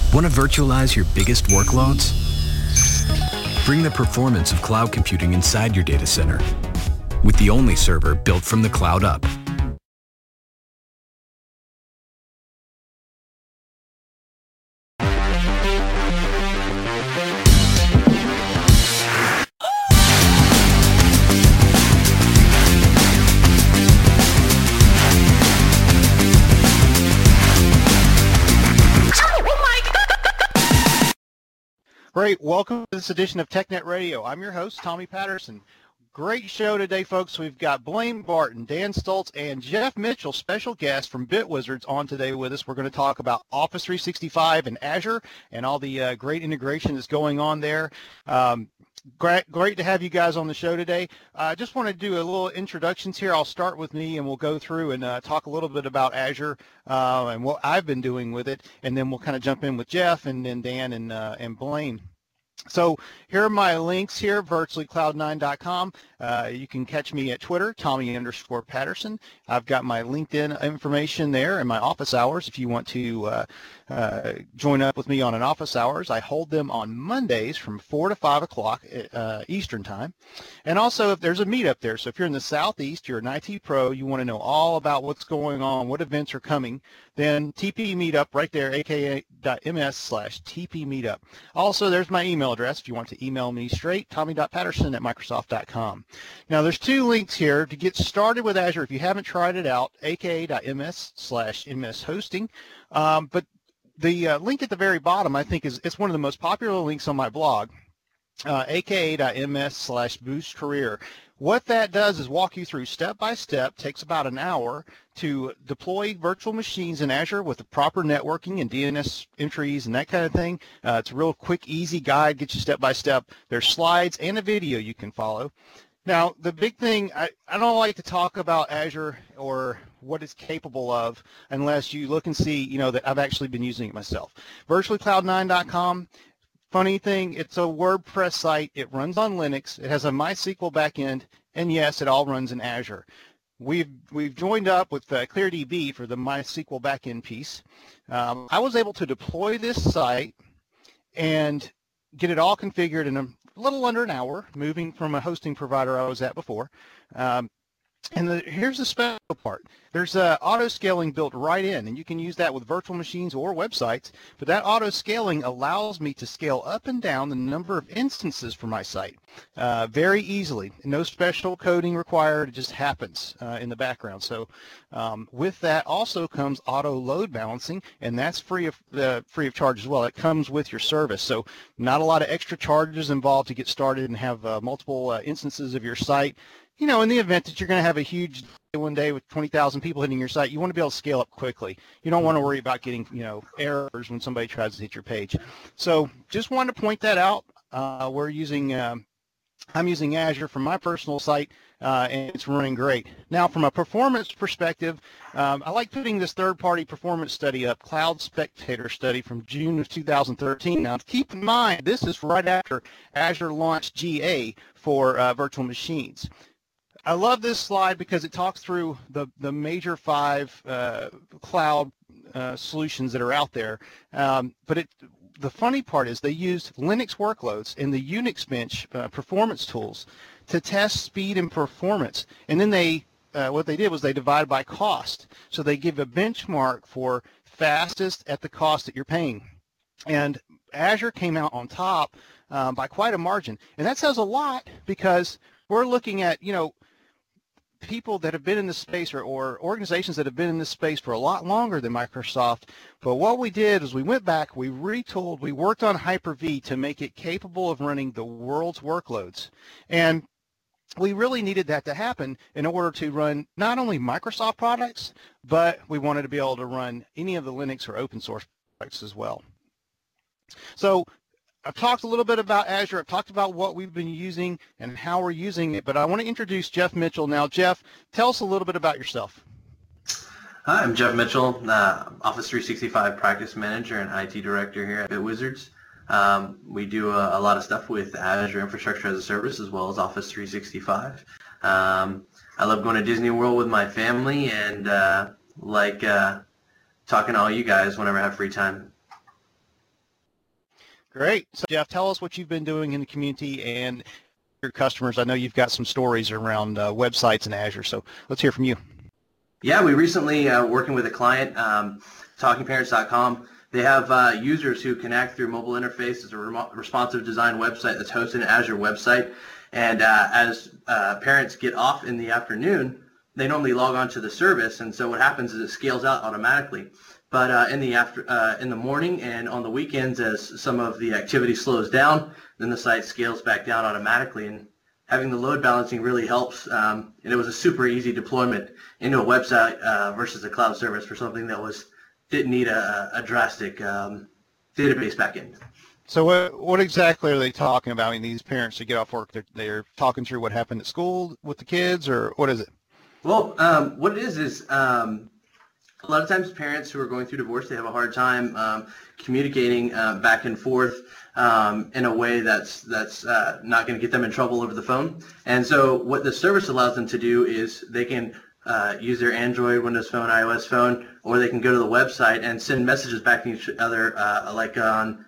Want to virtualize your biggest workloads? Bring the performance of cloud computing inside your data center with the only server built from the cloud up. Great. Welcome to this edition of TechNet Radio. I'm your host, Tommy Patterson. Great show today, folks. We've got Blaine Barton, Dan Stoltz, and Jeff Mitchell, special guest from BitWizards, on today with us. We're going to talk about Office 365 and Azure and all the great integration that's going on there. Great to have you guys on the show today. I just want to do a little introductions here. I'll start with me, and we'll go through and talk a little bit about Azure and what I've been doing with it, and then we'll kind of jump in with Jeff and then Dan and Blaine. So here are my links here, virtuallycloud9.com. You can catch me at Twitter, Tommy_Patterson. I've got my LinkedIn information there and my office hours if you want to join up with me on an office hours. I hold them on Mondays from 4 to 5 o'clock Eastern time. And also if there's a meetup there, so if you're in the Southeast, you're an IT pro, you want to know all about what's going on, what events are coming, then TP Meetup right there, aka.ms/TP Meetup. Also, there's my email address if you want to email me straight, tommy.patterson@microsoft.com. Now, there's two links here to get started with Azure if you haven't tried it out, aka.ms/MS hosting. But the link at the very bottom, I think, it's one of the most popular links on my blog, aka.ms/boost career. What that does is walk you through step-by-step, takes about an hour to deploy virtual machines in Azure with the proper networking and DNS entries and that kind of thing. It's a real quick, easy guide, gets you step-by-step. There's slides and a video you can follow. Now, the big thing, I don't like to talk about Azure or what it's capable of unless you look and see, that I've actually been using it myself. Virtuallycloud9.com. Funny thing, it's a WordPress site. It runs on Linux. It has a MySQL backend, and yes, it all runs in Azure. We've joined up with ClearDB for the MySQL backend piece. I was able to deploy this site and get it all configured in a little under an hour, moving from a hosting provider I was at before. Here's the special part. There's auto-scaling built right in, and you can use that with virtual machines or websites, but that auto-scaling allows me to scale up and down the number of instances for my site very easily. No special coding required. It just happens in the background. So with that also comes auto load balancing, and that's free of charge as well. It comes with your service. So not a lot of extra charges involved to get started and have multiple instances of your site. In the event that you're going to have a huge day one day with 20,000 people hitting your site, you want to be able to scale up quickly. You don't want to worry about getting, errors when somebody tries to hit your page. So just wanted to point that out. I'm using Azure for my personal site, and it's running great. Now, from a performance perspective, I like putting this third-party performance study up, Cloud Spectator study from June of 2013. Now, keep in mind, this is right after Azure launched GA for virtual machines. I love this slide because it talks through the major 5 cloud solutions that are out there. But the funny part is they used Linux workloads and the Unix bench performance tools to test speed and performance. And then what they did was they divided by cost. So they give a benchmark for fastest at the cost that you're paying. And Azure came out on top by quite a margin. And that says a lot because we're looking at, people that have been in this space or organizations that have been in this space for a lot longer than Microsoft. But what we did is we went back, we retooled, we worked on Hyper-V to make it capable of running the world's workloads. And we really needed that to happen in order to run not only Microsoft products, but we wanted to be able to run any of the Linux or open source products as well. So I've talked a little bit about Azure. I've talked about what we've been using and how we're using it, but I want to introduce Jeff Mitchell now. Jeff, tell us a little bit about yourself. Hi, I'm Jeff Mitchell, Office 365 Practice Manager and IT Director here at BitWizards. We do a lot of stuff with Azure Infrastructure as a Service as well as Office 365. I love going to Disney World with my family and talking to all you guys whenever I have free time. Great. So Jeff, tell us what you've been doing in the community and your customers. I know you've got some stories around websites in Azure, so let's hear from you. Yeah, we recently working with a client, TalkingParents.com. They have users who connect through mobile interface as a responsive design website that's hosted in Azure website. And as parents get off in the afternoon, they normally log on to the service, and so what happens is it scales out automatically. But in the morning and on the weekends, as some of the activity slows down, then the site scales back down automatically. And having the load balancing really helps. And it was a super easy deployment into a website versus a cloud service for something that didn't need a drastic database backend. So what exactly are they talking about? I mean, these parents that get off work, they're talking through what happened at school with the kids, or what is it? Well, what it is a lot of times parents who are going through divorce, they have a hard time communicating back and forth in a way that's not going to get them in trouble over the phone. And so what the service allows them to do is they can use their Android, Windows Phone, iOS phone, or they can go to the website and send messages back to each other, like on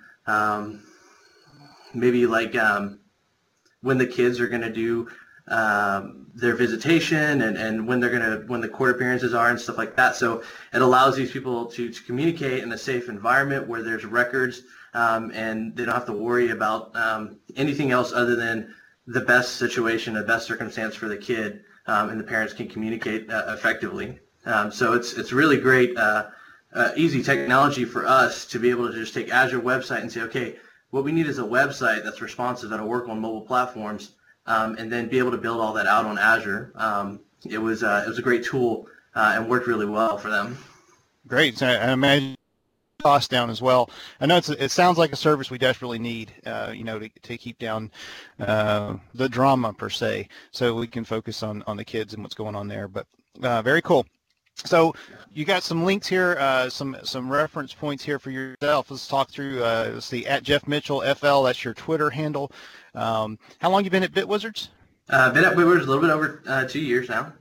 maybe like when the kids are going to do their visitation and when the court appearances are and stuff like that. So it allows these people to communicate in a safe environment where there's records and they don't have to worry about anything else other than the best situation, the best circumstance for the kid, and the parents can communicate effectively. So it's really great, easy technology for us to be able to just take Azure website and say, okay, what we need is a website that's responsive, that'll work on mobile platforms, and then be able to build all that out on Azure. It was a great tool and worked really well for them. Great. So I imagine cost down as well. I know it sounds like a service we desperately need, to keep down the drama per se, so we can focus on the kids and what's going on there. But very cool. So you got some links here, some reference points here for yourself. Let's talk through. Let's see, at Jeff Mitchell FL. That's your Twitter handle. How long you been at BitWizards? Been at BitWizards a little bit over 2 years now.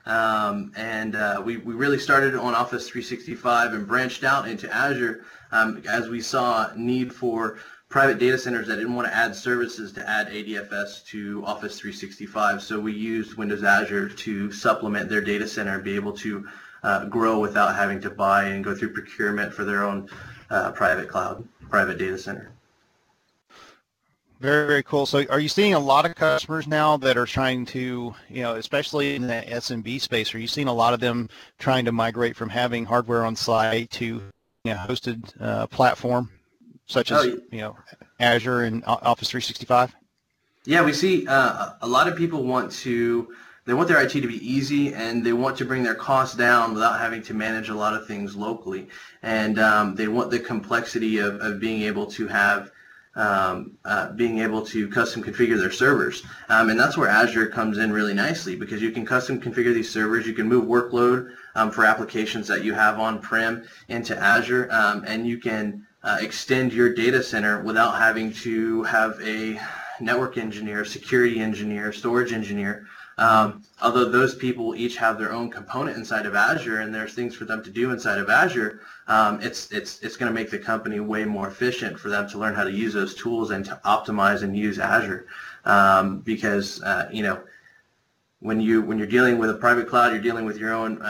We really started on Office 365 and branched out into Azure as we saw need for private data centers that didn't want to add services to add ADFS to Office 365. So we used Windows Azure to supplement their data center and be able to grow without having to buy and go through procurement for their own private cloud, private data center. Very, very cool. So are you seeing a lot of customers now that are trying to, especially in the SMB space, are you seeing a lot of them trying to migrate from having hardware on site to hosted platform such as, Azure and Office 365? Yeah, we see a lot of people want their IT to be easy, and they want to bring their costs down without having to manage a lot of things locally. And they want the complexity of being able to have being able to custom configure their servers. And that's where Azure comes in really nicely, because you can custom configure these servers. You can move workload for applications that you have on-prem into Azure, and you can extend your data center without having to have a network engineer, security engineer, storage engineer. Although those people each have their own component inside of Azure, and there's things for them to do inside of Azure, it's going to make the company way more efficient for them to learn how to use those tools and to optimize and use Azure. Because when you're dealing with a private cloud, you're dealing with your own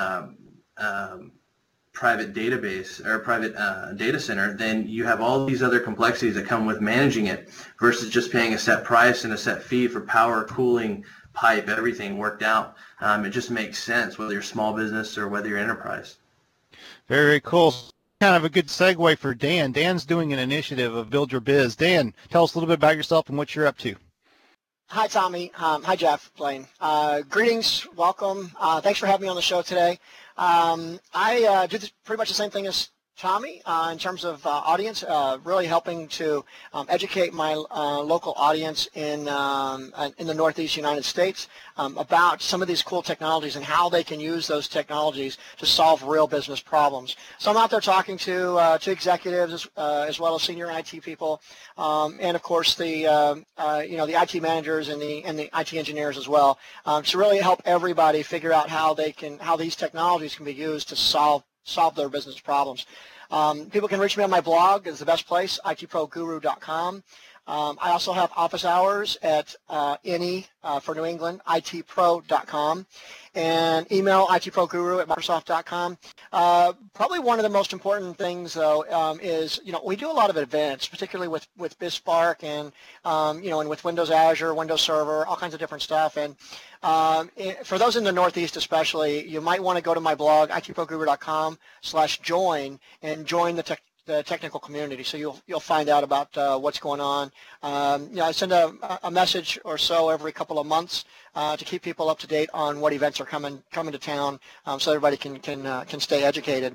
private database or private data center, then you have all these other complexities that come with managing it versus just paying a set price and a set fee for power, cooling, pipe, everything worked out. It just makes sense whether you're small business or whether you're enterprise. Very, very cool. Kind of a good segue for Dan. Dan's doing an initiative of Build Your Biz. Dan, tell us a little bit about yourself and what you're up to. Hi, Tommy. Hi, Jeff. Blaine. Greetings. Welcome. Thanks for having me on the show today. I do pretty much the same thing as Tommy in terms of audience, really helping to educate my local audience in the Northeast United States about some of these cool technologies and how they can use those technologies to solve real business problems. So I'm out there talking to executives as well as senior IT people, and of course the the IT managers and the IT engineers as well, to really help everybody figure out how these technologies can be used to solve their business problems. People can reach me on my blog. It's the best place, itproguru.com. I also have office hours at NE for New England, itpro.com, and email itproguru@microsoft.com. Probably one of the most important things, though, is, we do a lot of events, particularly with BizSpark and, and with Windows Azure, Windows Server, all kinds of different stuff. And for those in the Northeast especially, you might want to go to my blog, itproguru.com/join, and join the technical community, so you'll find out about what's going on. I send a message or so every couple of months to keep people up to date on what events are coming to town, so everybody can stay educated.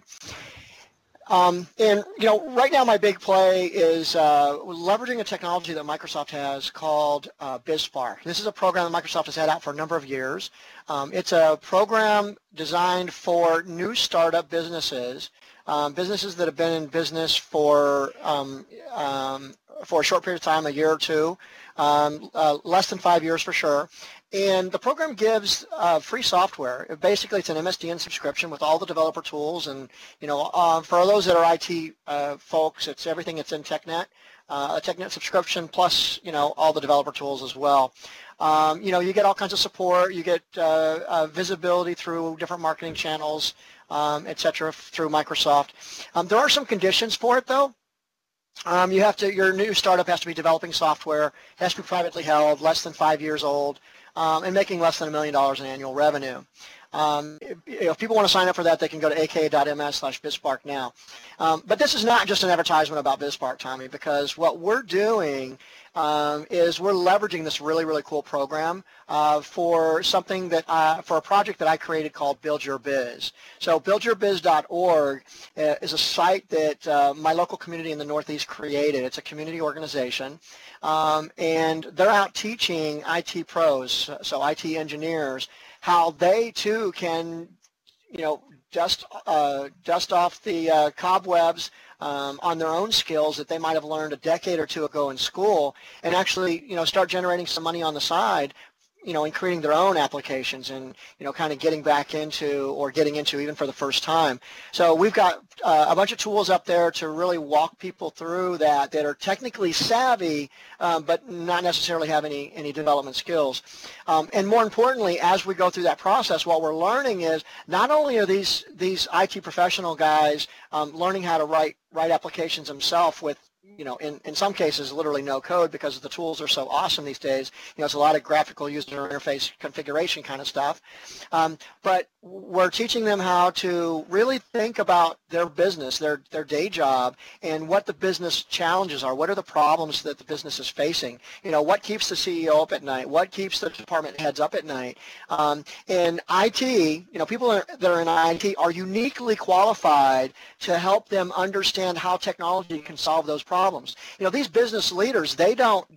And right now my big play is leveraging a technology that Microsoft has called BizSpark. This is a program that Microsoft has had out for a number of years. It's a program designed for new startup businesses. Businesses that have been in business for a short period of time, a year or two, less than 5 years for sure. And the program gives free software. Basically, it's an MSDN subscription with all the developer tools. And, for those that are IT folks, it's everything that's in TechNet, a TechNet subscription plus, all the developer tools as well. You get all kinds of support. You get visibility through different marketing channels, et cetera, through Microsoft. There are some conditions for it, though. Your new startup has to be developing software, has to be privately held, less than 5 years old, and making less than $1 million in annual revenue. If people want to sign up for that, they can go to aka.ms/BizSpark now. But this is not just an advertisement about BizSpark, Tommy, because what we're doing is we're leveraging this really, really cool program for something for a project that I created called Build Your Biz. So buildyourbiz.org is a site that my local community in the Northeast created. It's a community organization, and they're out teaching IT pros, so IT engineers, how they too can, dust off the cobwebs on their own skills that they might have learned a decade or two ago in school, and actually, start generating some money on the side, and creating their own applications and, kind of getting into even for the first time. So we've got a bunch of tools up there to really walk people through that are technically savvy, but not necessarily have any development skills. And more importantly, as we go through that process, what we're learning is not only are these IT professional guys learning how to write applications themselves with, in some cases, literally no code, because the tools are so awesome these days. It's a lot of graphical user interface configuration kind of stuff. But we're teaching them how to really think about their business, their day job, and what the business challenges are. What are the problems that the business is facing? What keeps the CEO up at night? What keeps the department heads up at night? In IT, people that are in IT are uniquely qualified to help them understand how technology can solve those problems. These business leaders, I don't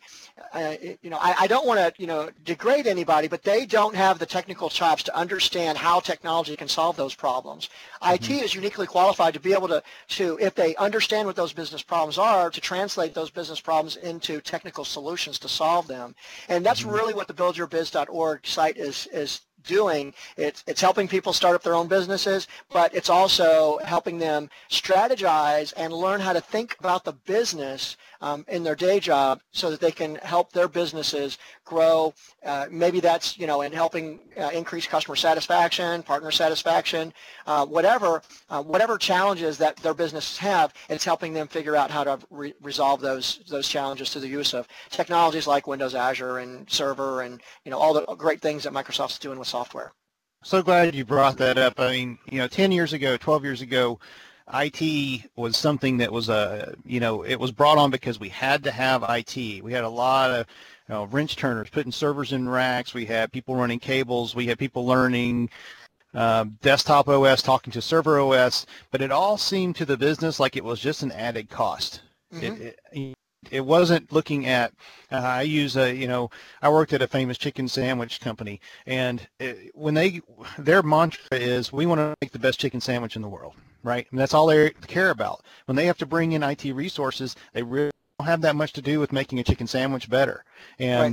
want to, degrade anybody, but they don't have the technical chops to understand how technology can solve those problems. Mm-hmm. IT is uniquely qualified to be able to, if they understand what those business problems are, to translate those business problems into technical solutions to solve them. And that's really what the buildyourbiz.org site is doing. It's helping people start up their own businesses, but it's also helping them strategize and learn how to think about the business in their day job so that they can help their businesses grow. Maybe that's, in helping increase customer satisfaction, partner satisfaction, whatever challenges that their businesses have, it's helping them figure out how to resolve those challenges through the use of technologies like Windows Azure and Server and, all the great things that Microsoft's doing with software. So glad you brought that up. 10 years ago, 12 years ago, IT was something that was it was brought on because we had to have IT. We had a lot of wrench turners putting servers in racks. We had people running cables. We had people learning desktop OS, talking to server OS. But it all seemed to the business like it was just an added cost. Mm-hmm. It wasn't looking at, I worked at a famous chicken sandwich company, and their mantra is, we want to make the best chicken sandwich in the world, right? And that's all they care about. When they have to bring in IT resources, they really don't have that much to do with making a chicken sandwich better. And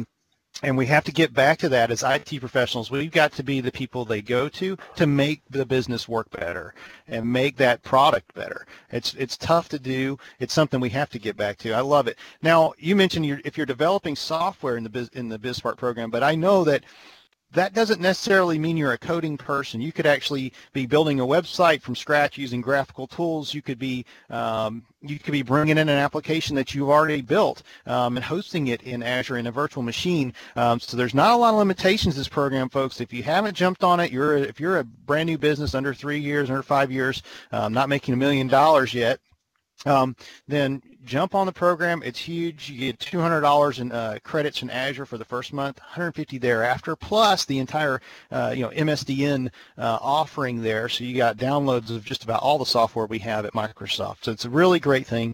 And we have to get back to that as IT professionals. We've got to be the people they go to make the business work better and make that product better. It's tough to do. It's something we have to get back to. I love it. Now, you mentioned if you're developing software in the BizSpark program, but I know that doesn't necessarily mean you're a coding person. You could actually be building a website from scratch using graphical tools. You could be bringing in an application that you've already built and hosting it in Azure in a virtual machine. So there's not a lot of limitations to this program, folks. If you haven't jumped on it, if you're a brand new business under 3 years, under 5 years, not making $1 million yet, then jump on the program. It's huge. You get $200 in credits in Azure for the first month, $150 thereafter, plus the entire MSDN offering there. So you got downloads of just about all the software we have at Microsoft. So it's a really great thing.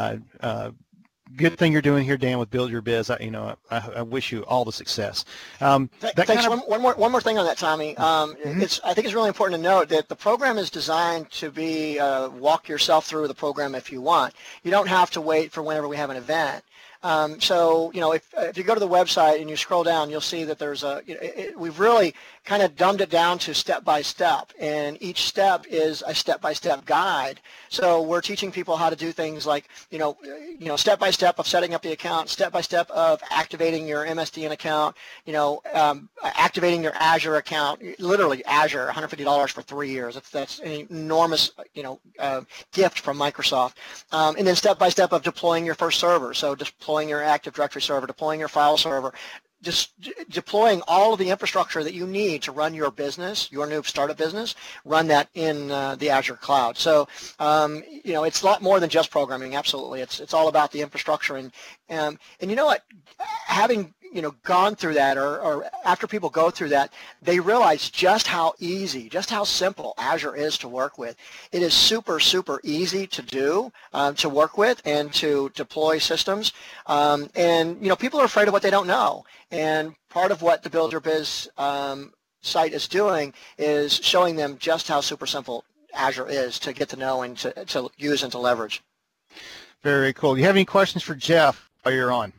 Good thing you're doing here, Dan, with Build Your Biz. I wish you all the success. Thanks. One more thing on that, Tommy. I think it's really important to note that the program is designed to be walk yourself through the program if you want. You don't have to wait for whenever we have an event. So if you go to the website and you scroll down, you'll see that there's we've really kind of dumbed it down to step by step, and each step is a step-by-step guide. So we're teaching people how to do things like step-by-step of setting up the account, step-by-step of activating your MSDN account, activating your Azure account, literally Azure, $150 for 3 years. That's an enormous gift from Microsoft. And then step-by-step of deploying your first server, so deploying your Active Directory server, deploying your file server, just deploying all of the infrastructure that you need to run your business, your new startup business, run that in the Azure cloud. So, it's a lot more than just programming. Absolutely, it's all about the infrastructure. And you know what? Having gone through that, or after people go through that, they realize just how easy, just how simple Azure is to work with. It is super, super easy to do, to work with, and to deploy systems. And people are afraid of what they don't know. And part of what the Build Your Biz site is doing is showing them just how super simple Azure is to get to know and to use and to leverage. Very cool. Do you have any questions for Jeff while you're on?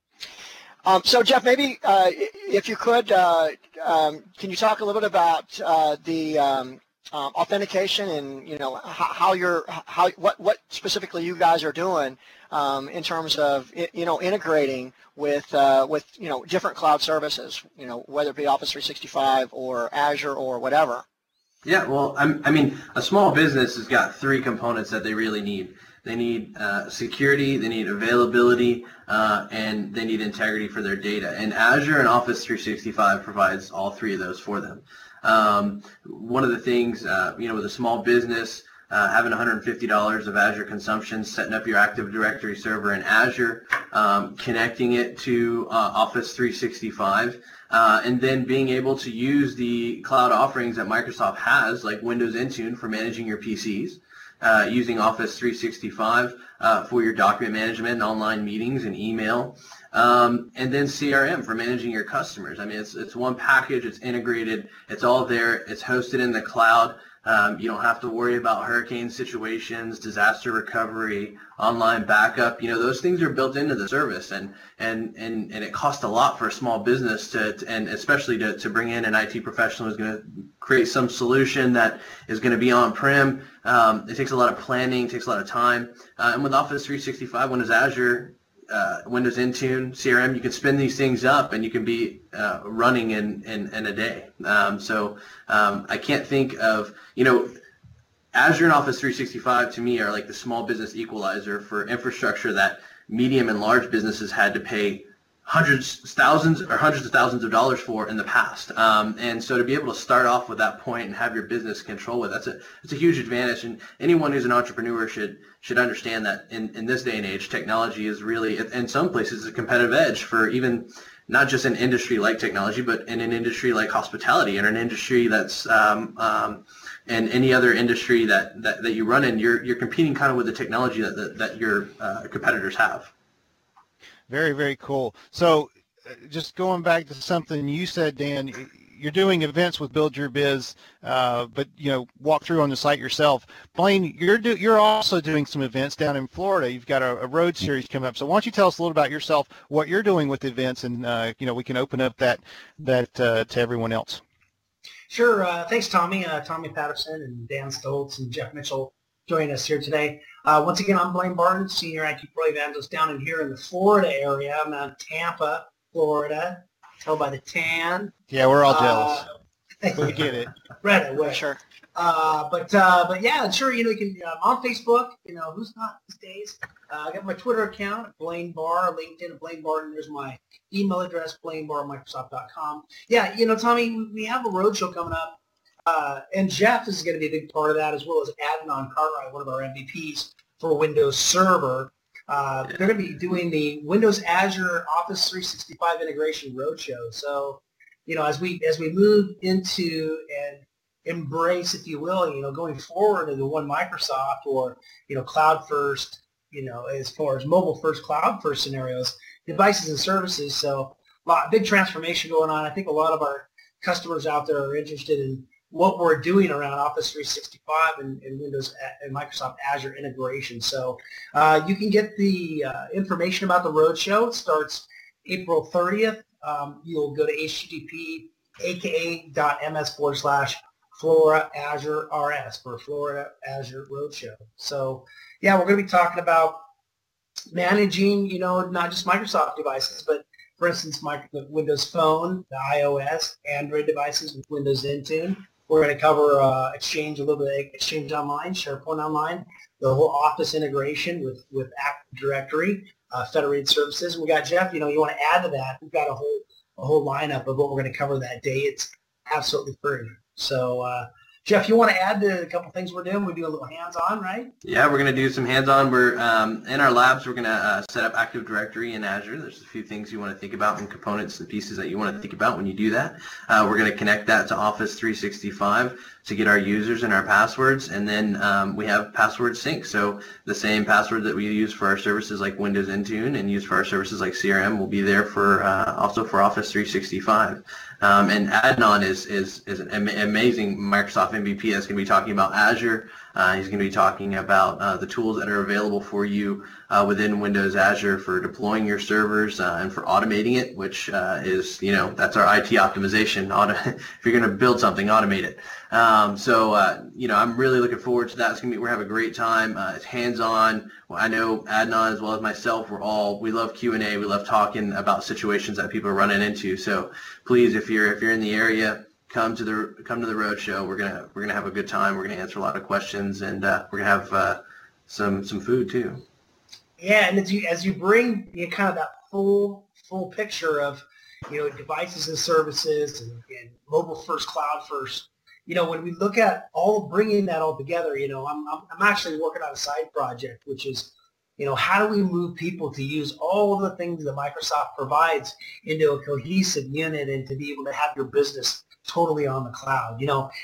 So Jeff, maybe if you could, can you talk a little bit about the authentication and what specifically you guys are doing in terms of integrating with different cloud services, whether it be Office 365 or Azure or whatever. Yeah, well, I mean, a small business has got 3 components that they really need. They need security, they need availability, and they need integrity for their data. And Azure and Office 365 provides all 3 of those for them. One of the things, with a small business, having $150 of Azure consumption, setting up your Active Directory server in Azure, connecting it to Office 365, and then being able to use the cloud offerings that Microsoft has, like Windows Intune for managing your PCs, using Office 365 for your document management and online meetings and email, and then CRM for managing your customers. I mean, it's one package, it's integrated, it's all there, it's hosted in the cloud. You don't have to worry about hurricane situations, disaster recovery, online backup. Those things are built into the service, and it costs a lot for a small business and especially to bring in an IT professional who's going to create some solution that is going to be on-prem. It takes a lot of planning, takes a lot of time. And with Office 365, Windows Azure, Windows Intune, CRM, you can spin these things up and you can be running in a day. So I can't think of, Azure and Office 365 to me are like the small business equalizer for infrastructure that medium and large businesses had to pay hundreds of thousands of dollars for in the past. And so to be able to start off with that point and have your business control with, it's a huge advantage. And anyone who's an entrepreneur should understand that in this day and age, technology is really, in some places, a competitive edge for even not just an industry like technology, but in an industry like hospitality, and an industry that's and any other industry that you run in, you're competing kind of with the technology that your competitors have. Very, very cool. So just going back to something you said, Dan, you're doing events with Build Your Biz, but walk through on the site yourself. Blaine, you're also doing some events down in Florida. You've got a road series coming up. So why don't you tell us a little about yourself, what you're doing with events, and we can open up that to everyone else. Sure. Thanks, Tommy. Tommy Patterson and Dan Stoltz and Jeff Mitchell joining us here today. Once again, I'm Blaine Barton, Senior IT Pro Evangelist down in here in the Florida area. I'm out in Tampa, Florida. Tell by the tan. Yeah, we're all jealous. We get it. Right away. Sure. But yeah, sure. You can. I'm on Facebook. Who's not these days? I got my Twitter account, Blaine Barr, LinkedIn, Blaine Barton. There's my email address, BlaineBarr@Microsoft.com. Yeah, Tommy, we have a roadshow coming up, and Jeff is going to be a big part of that, as well as Adnan Cartwright, one of our MVPs for Windows Server. They're going to be doing the Windows Azure Office 365 integration roadshow. So, as we move into and embrace, if you will, going forward into one Microsoft or, cloud first, as far as mobile first, cloud first scenarios, devices and services. So big transformation going on. I think a lot of our customers out there are interested in what we're doing around Office 365 and Windows and Microsoft Azure integration. So you can get the information about the roadshow. It starts April 30th. You'll go to http://aka.ms/Flora Azure RS for Florida Azure Roadshow. So yeah, we're going to be talking about managing, not just Microsoft devices, but for instance, the Windows Phone, the iOS, Android devices with Windows Intune. We're going to cover Exchange, a little bit of Exchange Online, SharePoint Online, the whole Office integration with Active Directory, federated services. We got Jeff. You want to add to that? We've got a whole lineup of what we're going to cover that day. It's absolutely free. So, Jeff, you want to add to a couple things we're doing? We do a little hands-on, right? Yeah, we're going to do some hands-on. We're in our labs. We're going to set up Active Directory in Azure. There's a few things you want to think about and components and pieces that you want to think about when you do that. We're going to connect that to Office 365 to get our users and our passwords, and then we have password sync. So the same password that we use for our services like Windows Intune and use for our services like CRM will be there for also for Office 365. And Adnan is an amazing Microsoft MVP that's going to be talking about Azure. He's going to be talking about the tools that are available for you within Windows Azure for deploying your servers and for automating it, which is, that's our IT optimization. If you're going to build something, automate it. I'm really looking forward to that. We're having a great time. It's hands-on. Well, I know Adnan as well as myself, we love Q&A. We love talking about situations that people are running into. So please, if you're in the area, come to the roadshow. We're gonna have a good time. We're gonna answer a lot of questions, and we're gonna have some food too. Yeah, and as you bring kind of that full picture of devices and services and mobile first, cloud first. When we look at bringing that all together, I'm actually working on a side project, which is, how do we move people to use all of the things that Microsoft provides into a cohesive unit and to be able to have your business totally on the cloud.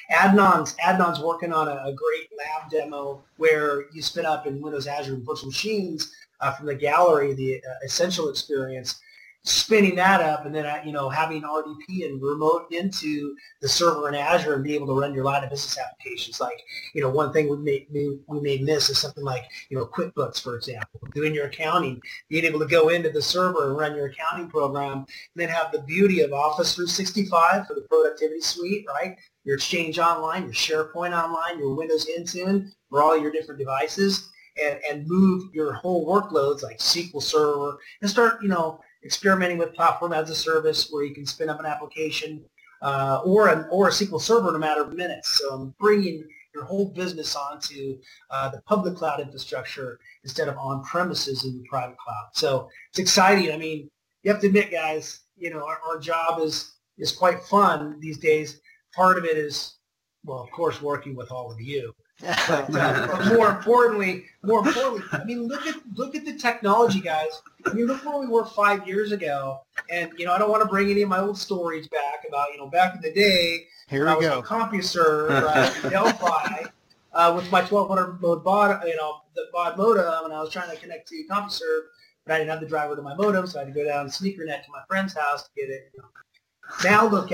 Adnan's working on a great lab demo where you spin up in Windows Azure virtual machines from the gallery, the Essential experience, spinning that up, and then having RDP and remote into the server in Azure and be able to run your line of business applications. Like one thing we may miss is something like QuickBooks, for example, doing your accounting, being able to go into the server and run your accounting program, and then have the beauty of Office 365 for the productivity suite, right? Your Exchange Online, your SharePoint Online, your Windows Intune for all your different devices, and move your whole workloads like SQL Server and start experimenting with platform as a service where you can spin up an application or a SQL Server in a matter of minutes. So bringing your whole business onto the public cloud infrastructure instead of on-premises in the private cloud. So it's exciting. I mean, you have to admit, guys, our job is quite fun these days. Part of it is, well, of course, working with all of you. But more importantly, I mean, look at the technology, guys. I mean, look where we were 5 years ago, and I don't want to bring any of my old stories back about back in the day. Here I we was go. on CompuServe, Delphi, with my 1200 mode baud, the baud modem, and I was trying to connect to CompuServe, but I didn't have the driver to my modem, so I had to go down SneakerNet to my friend's house to get it. Now look at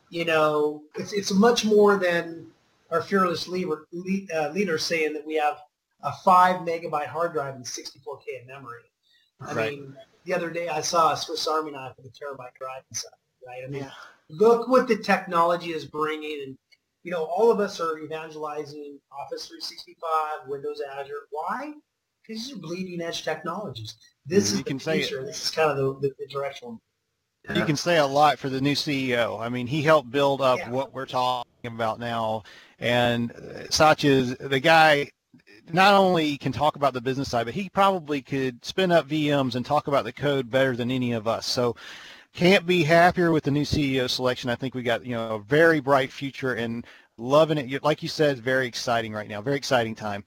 it's much more than our fearless leader saying that we have a 5 megabyte hard drive and 64K of memory. I mean, the other day I saw a Swiss Army knife with a terabyte drive inside, right? I mean, look what the technology is bringing, and all of us are evangelizing Office 365, Windows, Azure. Why? Because these are bleeding edge technologies. This is the future. This is kind of the direction. You can say a lot for the new CEO. I mean, he helped build up what we're talking about now. And Satya, the guy, not only can talk about the business side, but he probably could spin up VMs and talk about the code better than any of us. So can't be happier with the new CEO selection. I think we got, a very bright future and loving it. Like you said, it's very exciting right now, very exciting time.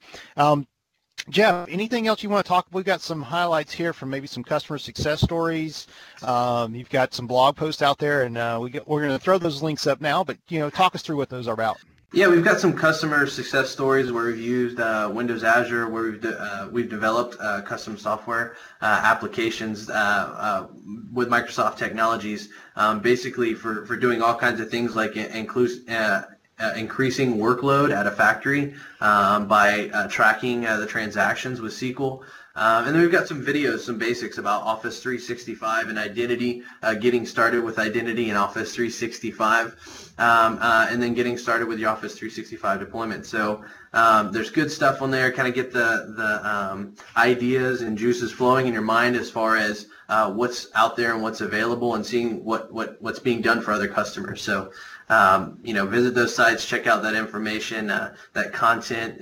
Jeff, anything else you want to talk about? We've got some highlights here from maybe some customer success stories. You've got some blog posts out there, and we're going to throw those links up now, but, talk us through what those are about. Yeah, we've got some customer success stories where we've used Windows Azure, where we've developed custom software applications with Microsoft technologies, basically for doing all kinds of things like increasing workload at a factory by tracking the transactions with SQL. And then we've got some videos, some basics about Office 365 and identity, getting started with identity in Office 365, and then getting started with your Office 365 deployment. So there's good stuff on there, kind of get the ideas and juices flowing in your mind as far as what's out there and what's available, and seeing what's being done for other customers. So visit those sites, check out that information, that content,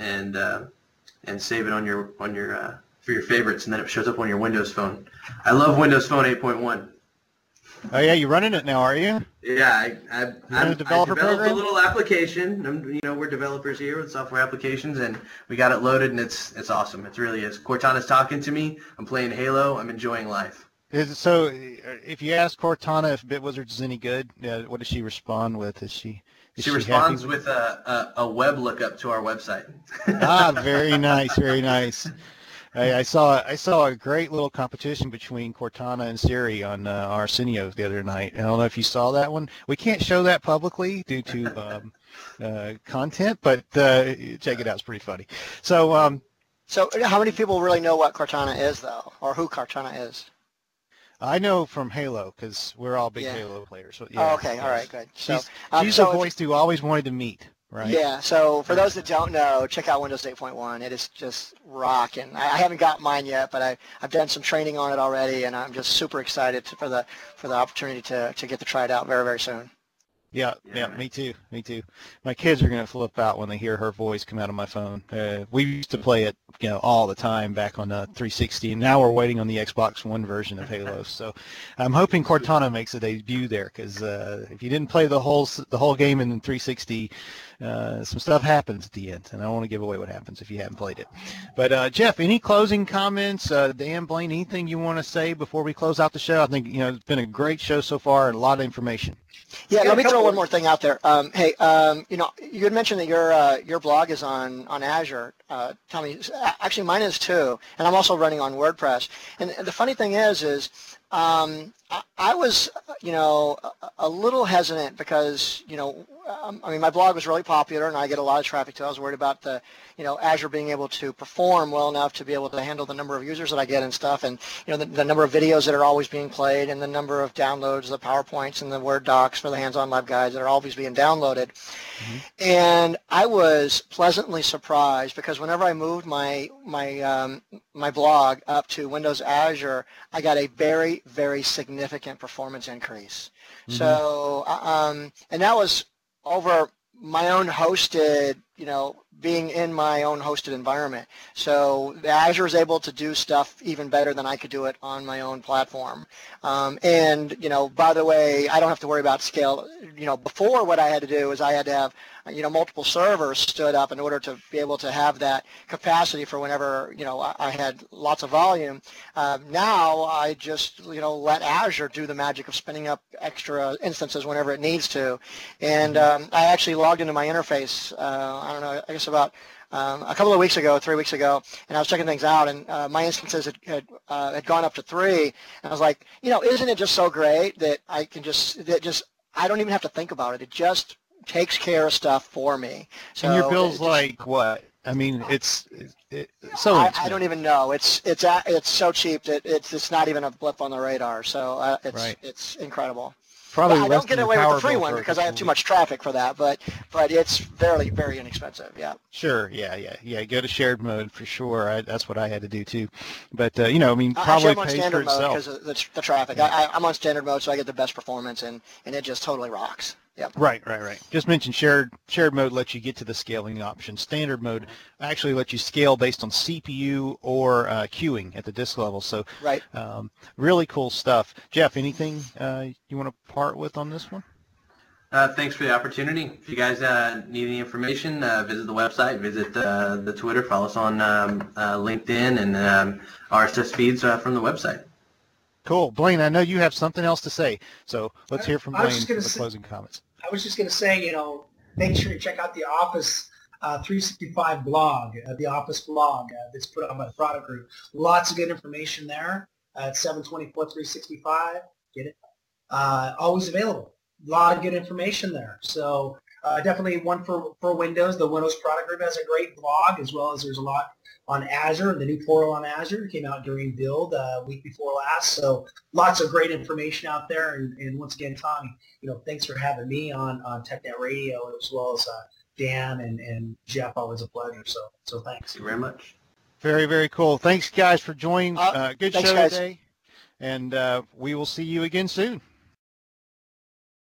and save it on your for your favorites, and then it shows up on your Windows Phone. I love Windows Phone 8.1. Oh yeah, you're running it now, are you? Yeah, I developed a little application. We're developers here with software applications, and we got it loaded, and it's awesome. It really is. Cortana's talking to me. I'm playing Halo. I'm enjoying life. So, if you ask Cortana if Bitwizards is any good, what does she respond with? She responds with a web lookup to our website. Very nice, very nice. I saw a great little competition between Cortana and Siri on Arsenio the other night. I don't know if you saw that one. We can't show that publicly due to content, but check it out. It's pretty funny. So how many people really know what Cortana is, though, or who Cortana is? I know from Halo because we're all big Halo players. So, yeah, okay, all right, good. She's the voice who always wanted to meet. Right. Yeah, so for those that don't know, check out Windows 8.1. It is just rocking. I haven't got mine yet, but I've done some training on it already, and I'm just super excited for the opportunity to get to try it out very, very soon. Yeah, me too. My kids are going to flip out when they hear her voice come out of my phone. We used to play it, all the time back on the 360, and now we're waiting on the Xbox One version of Halo. So I'm hoping Cortana makes a debut there, because if you didn't play the whole game in 360, some stuff happens at the end, and I don't want to give away what happens if you haven't played it. But Jeff, any closing comments? Dan, Blaine, anything you want to say before we close out the show? I think it's been a great show so far and a lot of information. Yeah, let me throw one more thing out there. Hey, you had mentioned that your blog is on Azure. Tommy, actually mine is too, and I'm also running on WordPress. And the funny thing is I was, a little hesitant because, my blog was really popular and I get a lot of traffic to it. I was worried about the, Azure being able to perform well enough to be able to handle the number of users that I get and stuff, and, the number of videos that are always being played, and the number of downloads, the PowerPoints and the Word docs for the hands-on lab guides that are always being downloaded. Mm-hmm. And I was pleasantly surprised because whenever I moved my blog up to Windows Azure, I got a very, very significant performance increase. Mm-hmm. So, and that was over my own hosted, being in my own hosted environment. So Azure is able to do stuff even better than I could do it on my own platform. And, by the way, I don't have to worry about scale. Before what I had to do is I had to have, multiple servers stood up in order to be able to have that capacity for whenever, I had lots of volume. Now I just, let Azure do the magic of spinning up extra instances whenever it needs to. And I actually logged into my interface, I don't know, I guess about a couple of weeks ago, 3 weeks ago, and I was checking things out, and my instances had gone up to 3, and I was like, isn't it just so great that I can just I don't even have to think about it. It just takes care of stuff for me. So and your bill's like what? I mean, it's so I don't even know. It's so cheap that it's not even a blip on the radar. So it's incredible. Probably I don't get away with the free Powerball one because I have too much traffic for that, but it's very, very inexpensive. Yeah. Sure. Yeah. Go to shared mode for sure. That's what I had to do too. But I mean, probably I'm on pays for standard mode itself. because of the traffic. I'm on standard mode, so I get the best performance, and it just totally rocks. Yep. Right. Just mentioned shared mode lets you get to the scaling option. Standard mode actually lets you scale based on CPU or queuing at the disk level. So right. Really cool stuff. Jeff, anything you want to part with on this one? Thanks for the opportunity. If you guys need any information, visit the website, visit the Twitter, follow us on LinkedIn, and RSS feeds from the website. Cool. Blaine, I know you have something else to say, so let's hear from Blaine for the closing comments. I was just going to say, make sure you check out the Office 365 blog, the Office blog that's put on by the product group. Lots of good information there at 724-365. Get it? Always available. A lot of good information there. So definitely one for Windows. The Windows product group has a great blog, as well as there's a lot on Azure. The new portal on Azure came out during Build week before last. So lots of great information out there. And once again, Tommy, thanks for having me on TechNet Radio, as well as Dan and Jeff. Always a pleasure. So thanks. Thank you very much. Very, very cool. Thanks, guys, for joining. Good thanks, show guys. today. And we will see you again soon.